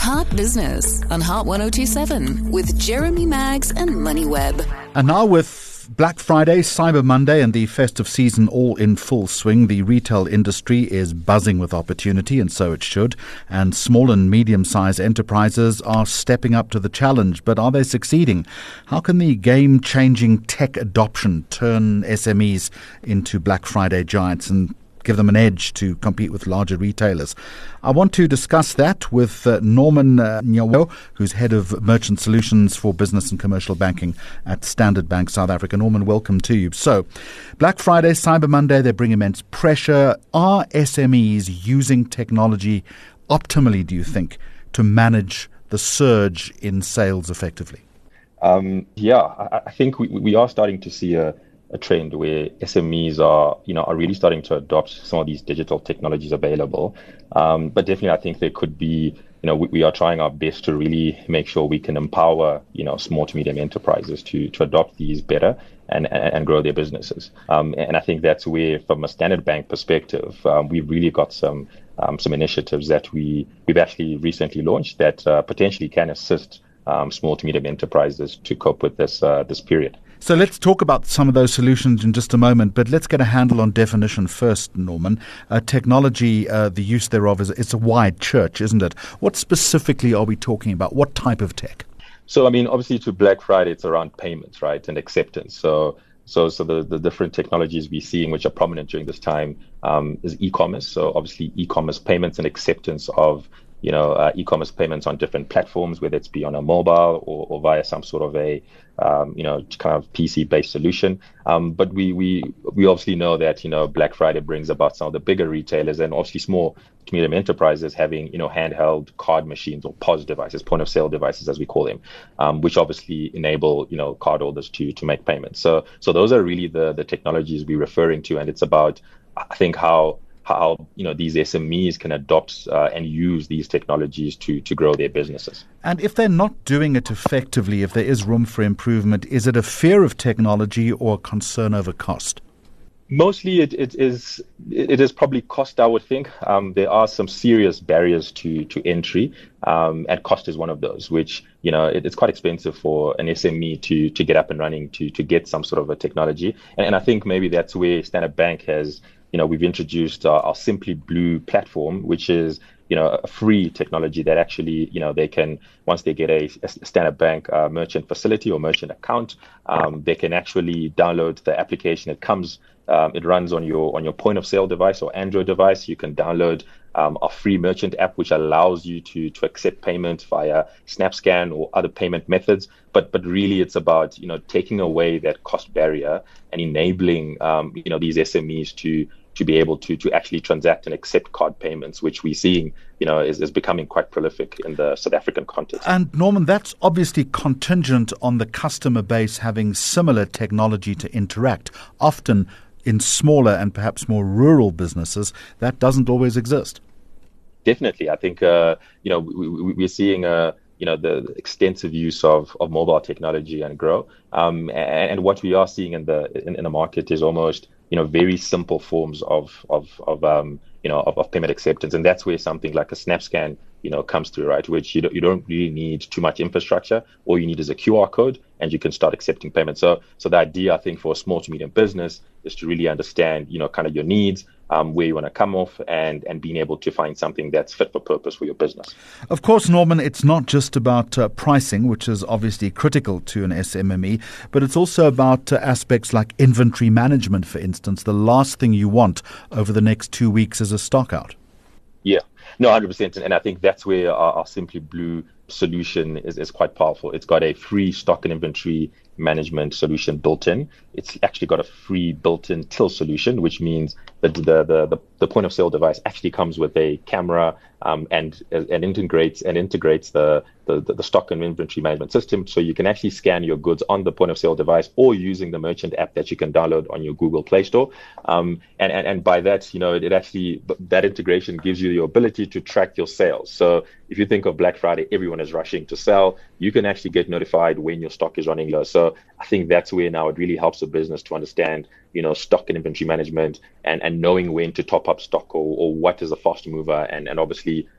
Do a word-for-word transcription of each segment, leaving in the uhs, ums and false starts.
Heart Business on Heart one oh two point seven with Jeremy Maggs and MoneyWeb. And now with Black Friday, Cyber Monday and the festive season all in full swing, the retail industry is buzzing with opportunity, and so it should. And small and medium-sized enterprises are stepping up to the challenge, but are they succeeding? How can the game-changing tech adoption turn S M Es into Black Friday giants and give them an edge to compete with larger retailers? I want to discuss that with uh, Norman uh, Nyawo, who's Head of Merchant Solutions for Business and Commercial Banking at Standard Bank South Africa. Norman, welcome to you. So, Black Friday, Cyber Monday, they bring immense pressure. Are S M Es using technology optimally, do you think, to manage the surge in sales effectively? Um, yeah, I, I think we, we are starting to see a a trend where S M Es are, you know, are really starting to adopt some of these digital technologies available. Um, but definitely, I think there could be, you know, we, we are trying our best to really make sure we can empower, you know, small to medium enterprises to to adopt these better and and, and grow their businesses. Um, and I think that's where, from a Standard Bank perspective, um, we've really got some um, some initiatives that we we've actually recently launched that uh, potentially can assist um, small to medium enterprises to cope with this uh, this period. So let's talk about some of those solutions in just a moment, but let's get a handle on definition first, Norman. Uh, technology, uh, the use thereof, is it's a wide church, isn't it? What specifically are we talking about? What type of tech? So, I mean, obviously to Black Friday, it's around payments, right, and acceptance. So so, so the, the different technologies we're seeing which are prominent during this time um, is e-commerce. So obviously e-commerce payments and acceptance of you know, uh, e-commerce payments on different platforms, whether it's be on a mobile or, or via some sort of a, um, you know, kind of P C-based solution. Um, but we we we obviously know that, you know, Black Friday brings about some of the bigger retailers and obviously small to medium enterprises having, you know, handheld card machines or P O S devices, point of sale devices, as we call them, um, which obviously enable, you know, cardholders to to make payments. So so those are really the the technologies we're referring to, and it's about, I think, how. how, you know, these S M Es can adopt uh, and use these technologies to to grow their businesses. And if they're not doing it effectively, if there is room for improvement, is it a fear of technology or a concern over cost? Mostly it, it is it is probably cost, I would think. Um, there are some serious barriers to to entry, um, and cost is one of those, which, you know, it, it's quite expensive for an S M E to to get up and running, to to get some sort of a technology. And, and I think maybe that's where Standard Bank has, you know, we've introduced our, our Simply Blue platform, which is, you know, a free technology that actually, you know, they can, once they get a, a Standard Bank uh, merchant facility or merchant account, um, they can actually download the application. It comes, um, it runs on your on your point of sale device or Android device. You can download um, a free merchant app, which allows you to to accept payment via SnapScan or other payment methods. But but really, it's about, you know, taking away that cost barrier and enabling, um, you know, these S M Es to to be able to to actually transact and accept card payments, which we're seeing, you know, is, is becoming quite prolific in the South African context. And Norman, that's obviously contingent on the customer base having similar technology to interact. Often in smaller and perhaps more rural businesses, that doesn't always exist. Definitely. I think, uh, you know, we, we, we're seeing uh, you know, the extensive use of, of mobile technology and grow. Um, and, and what we are seeing in the in, in the market is almost, you know, very simple forms of of of um, you know of, of payment acceptance, and that's where something like a SnapScan, you know, comes through, right? Which you don't you don't really need too much infrastructure. All you need is a Q R code, and you can start accepting payments. So so the idea, I think, for a small to medium business is to really understand, you know, kind of your needs, um, where you want to come off, and and being able to find something that's fit for purpose for your business. Of course, Norman, it's not just about uh, pricing, which is obviously critical to an S M M E, but it's also about uh, aspects like inventory management, for instance. The last thing you want over the next two weeks is a stock out. Yeah, no, one hundred percent. And I think that's where our, our Simply Blue solution is, is quite powerful. It's got a free stock and inventory management solution built in. It's actually got a free built-in till solution, which means that the the the, the point of sale device actually comes with a camera um, and and integrates and integrates the, the the stock and inventory management system. So you can actually scan your goods on the point of sale device or using the merchant app that you can download on your Google Play Store. Um, and, and and by that, you know, it actually, that integration gives you the ability to track your sales. So if you think of Black Friday, everyone is rushing to sell. You can actually get notified when your stock is running low. So I think that's where now it really helps a business to understand, you know, stock and inventory management and, and knowing when to top up stock or, or what is a fast mover, and, and obviously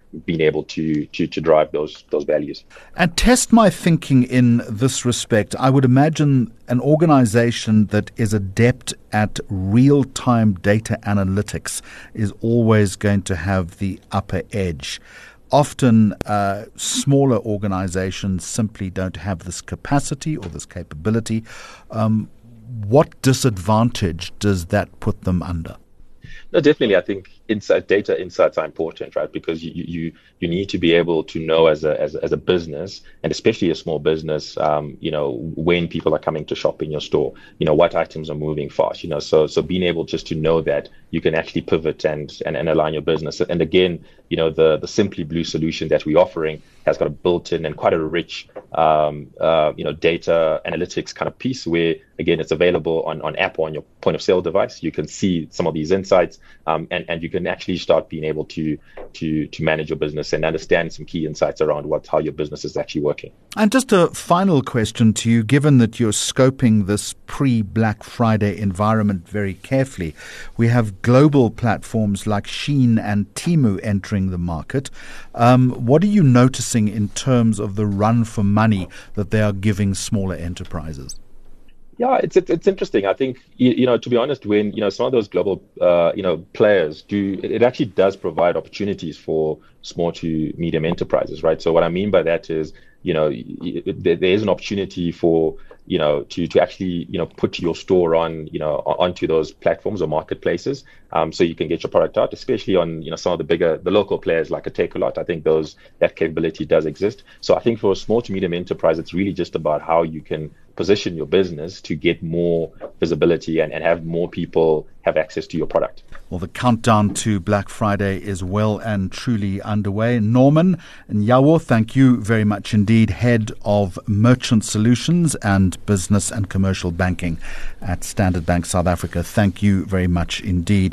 being able to to to drive those those values. And test my thinking in this respect. I would imagine an organization that is adept at real-time data analytics is always going to have the upper edge. Often uh, smaller organizations simply don't have this capacity or this capability. Um, what disadvantage does that put them under? No, definitely. I think insight, data insights are important, right? Because you you you need to be able to know as a as, as a business, and especially a small business, um, you know, when people are coming to shop in your store, you know, what items are moving fast, you know, so so being able just to know that you can actually pivot and and, and align your business. And again, you know, the the Simply Blue solution that we're offering has got a built-in and quite a rich, um, uh, you know, data analytics kind of piece where, again, it's available on, on app or on your point of sale device. You can see some of these insights, um, and, and you can actually start being able to to to manage your business and understand some key insights around what how your business is actually working. And just a final question to you, given that you're scoping this pre-Black Friday environment very carefully, we have global platforms like Shein and Temu entering the market. Um, what are you noticing in terms of the run for money that they are giving smaller enterprises? Yeah, it's it's, it's interesting. I think, you, you know, to be honest, when, you know, some of those global, uh, you know, players do, it, it actually does provide opportunities for small to medium enterprises, right? So what I mean by that is, you know, there, there is an opportunity for, you know, to, to actually, you know, put your store on, you know, onto those platforms or marketplaces, um, so you can get your product out, especially on, you know, some of the bigger, the local players like a Takealot. I think those, that capability does exist. So I think for a small to medium enterprise, it's really just about how you can position your business to get more visibility and, and have more people have access to your product. Well, the countdown to Black Friday is well and truly underway. Norman Nyawo, thank you very much indeed, Head of Merchant Solutions and Business and Commercial Banking at Standard Bank South Africa. Thank you very much indeed.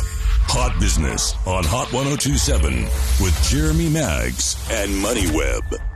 Hot Business on Hot one oh two point seven with Jeremy Maggs and MoneyWeb.